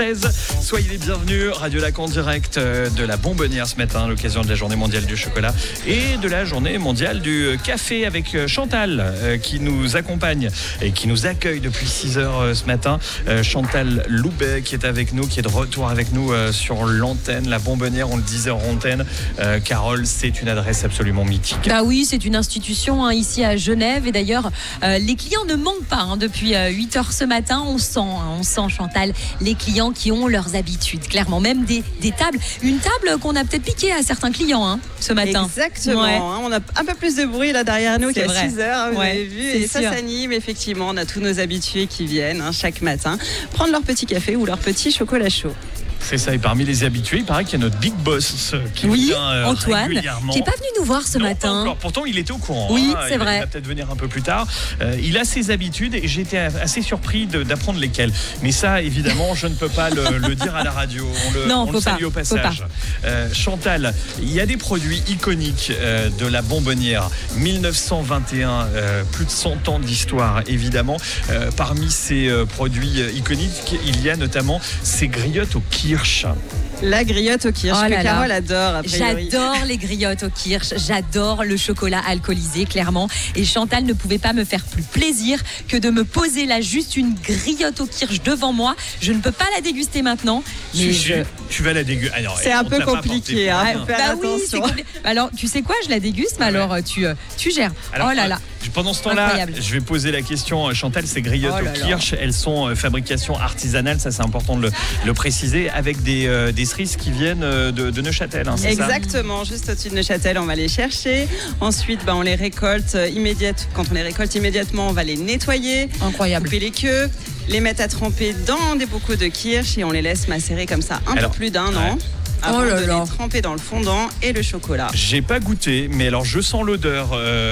16. Soyez les bienvenus. Radio Lac en direct de la Bonbonnière ce matin, à l'occasion de la journée mondiale du chocolat et de la journée mondiale du café avec Chantal qui nous accompagne et qui nous accueille depuis 6h ce matin. Chantal Loubet qui est avec nous, qui est de retour avec nous sur l'antenne. La Bonbonnière, on le disait en antenne. Carole, c'est une adresse absolument mythique. Bah oui, c'est une institution ici à Genève. Et d'ailleurs, les clients ne manquent pas. Depuis 8h ce matin, on sent Chantal, les clients qui ont leurs habitudes. Clairement, même des tables. Une table qu'on a peut-être piquée à certains clients ce matin. Exactement. Ouais. On a un peu plus de bruit là derrière nous qu'à 6h. Vous avez vu. Et ça s'anime. Effectivement, on a tous nos habitués qui viennent chaque matin prendre leur petit café ou leur petit chocolat chaud. C'est ça, et parmi les habitués, il paraît qu'il y a notre big boss qui vient Antoine, régulièrement. Qui n'est pas venu nous voir ce matin. Pourtant, il était au courant. Oui, c'est vrai. Il va peut-être venir un peu plus tard. Il a ses habitudes et j'étais assez surpris d'apprendre lesquelles. Mais ça, évidemment, je ne peux pas le dire à la radio. On le salue au passage. Chantal, il y a des produits iconiques de la Bonbonnière. 1921, plus de 100 ans d'histoire, évidemment. Parmi ces produits iconiques, il y a notamment ces griottes au kirsch. La griotte au kirsch que Carole adore, a priori. J'adore les griottes au kirsch, j'adore le chocolat alcoolisé, clairement. Et Chantal ne pouvait pas me faire plus plaisir que de me poser là juste une griotte au kirsch devant moi. Je ne peux pas la déguster maintenant. Mais tu vas la déguster. C'est un peu compliqué. Oui, alors, tu sais quoi, je la déguste, mais alors tu gères. Alors, oh là là. Pendant ce temps-là, je vais poser la question, Chantal, ces griottes au kirsch, elles sont fabrication artisanale, ça c'est important de le préciser, avec des cerises qui viennent de Neuchâtel. C'est exactement, juste au-dessus de Neuchâtel, on va les chercher. Ensuite, on les récolte Quand on les récolte immédiatement, on va les nettoyer, couper les queues, les mettre à tremper dans des bocaux de kirsch et on les laisse macérer comme ça peu plus d'1 an. Avant de les tremper dans le fondant et le chocolat. J'ai pas goûté, mais alors je sens l'odeur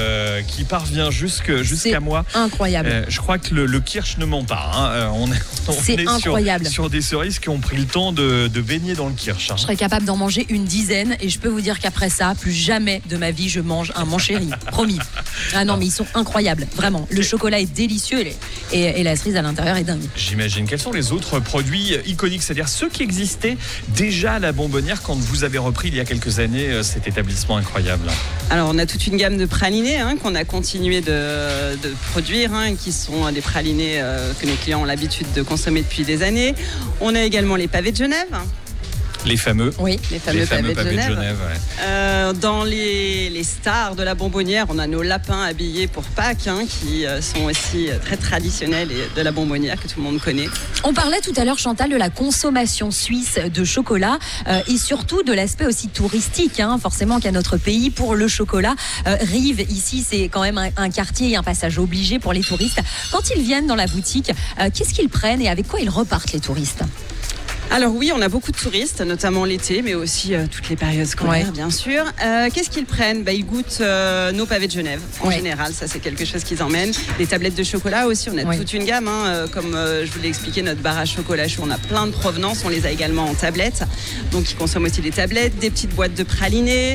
qui parvient jusqu'à moi. Incroyable. Je crois que le kirsch ne ment pas. On est incroyable. Sur des cerises qui ont pris le temps de baigner dans le kirsch. Je serais capable d'en manger une dizaine et je peux vous dire qu'après ça, plus jamais de ma vie je mange un manchéri. Promis. Ah non, mais ils sont incroyables, vraiment. Le chocolat est délicieux et la cerise à l'intérieur est dingue. J'imagine. Quels sont les autres produits iconiques, c'est-à-dire ceux qui existaient déjà à la Bonbonnière quand vous avez repris il y a quelques années cet établissement incroyable? Alors on a toute une gamme de pralinés qu'on a continué de produire, qui sont des pralinés que nos clients ont l'habitude de consommer depuis des années. On a également les pavés de Genève. Les fameux. Oui, les fameux pavés de Genève. Ouais. Dans les stars de la Bonbonnière, on a nos lapins habillés pour Pâques, qui sont aussi très traditionnels et de la Bonbonnière que tout le monde connaît. On parlait tout à l'heure, Chantal, de la consommation suisse de chocolat et surtout de l'aspect aussi touristique, forcément qu'à notre pays pour le chocolat. Rive, ici, c'est quand même un quartier et un passage obligé pour les touristes. Quand ils viennent dans la boutique, qu'est-ce qu'ils prennent et avec quoi ils repartent, les touristes ? Alors oui, on a beaucoup de touristes, notamment l'été, mais aussi toutes les périodes scolaires, bien sûr. Qu'est-ce qu'ils prennent ? Ils goûtent nos pavés de Genève, en général. Ça, c'est quelque chose qu'ils emmènent. Les tablettes de chocolat aussi, on a toute une gamme. Comme je vous l'ai expliqué, notre bar à chocolat chaud, on a plein de provenances. On les a également en tablettes. Donc, ils consomment aussi des tablettes, des petites boîtes de pralinés.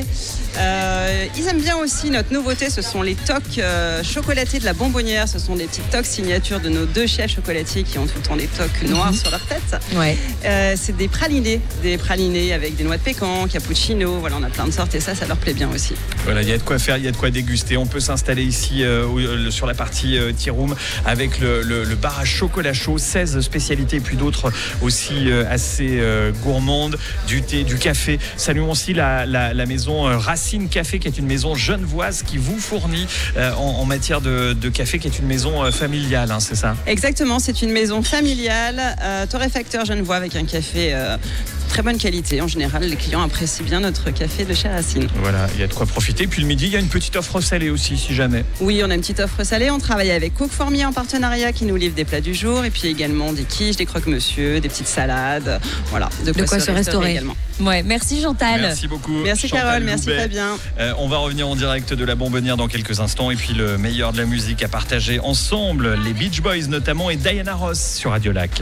Ils aiment bien aussi notre nouveauté, ce sont les toques chocolatés de la Bonbonnière. Ce sont des petites toques signatures de nos 2 chefs chocolatiers qui ont tout le temps des toques noires sur leur tête. C'est des pralinés avec des noix de pécan, cappuccino. Voilà, on a plein de sortes et ça leur plaît bien aussi. Voilà, il y a de quoi faire, il y a de quoi déguster. On peut s'installer ici sur la partie tea room avec le bar à chocolat chaud, 16 spécialités et puis d'autres aussi assez gourmandes, du thé, du café. Saluons aussi la maison Racine Café qui est une maison genevoise qui vous fournit en matière de café, qui est une maison familiale, c'est ça ? Exactement, c'est une maison familiale, torréfacteur genevois avec un café très bonne qualité. En général, les clients apprécient bien notre café de chez Racine. Voilà, il y a de quoi profiter. Puis le midi, il y a une petite offre salée aussi, si jamais. Oui, on a une petite offre salée. On travaille avec Coq Formier en partenariat qui nous livre des plats du jour et puis également des quiches, des croque-monsieur, des petites salades. Voilà, de quoi se restaurer également. Ouais, merci Chantal. Merci beaucoup. Merci Chantal Carole, Loubet. merci Fabien. On va revenir en direct de la Bonbonnière dans quelques instants et puis le meilleur de la musique à partager ensemble, les Beach Boys notamment et Diana Ross sur Radio Lac.